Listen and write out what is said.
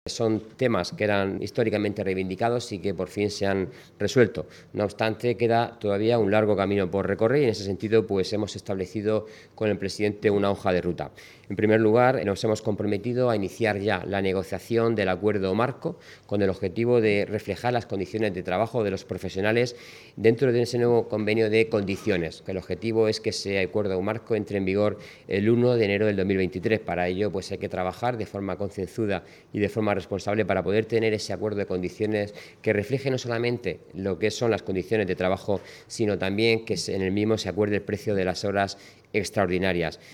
Son temas que eran históricamente reivindicados y que por fin se han resuelto. No obstante, queda todavía un largo camino por recorrer y en ese sentido pues hemos establecido con el presidente una hoja de ruta. En primer lugar, nos hemos comprometido a iniciar ya la negociación del acuerdo marco con el objetivo de reflejar las condiciones de trabajo de los profesionales dentro de ese nuevo convenio de condiciones. El objetivo es que ese acuerdo marco entre en vigor el 1 de enero del 2023. Para ello pues hay que trabajar de forma concienzuda y de forma responsable para poder tener ese acuerdo de condiciones que refleje no solamente lo que son las condiciones de trabajo, sino también que en el mismo se acuerde el precio de las horas extraordinarias.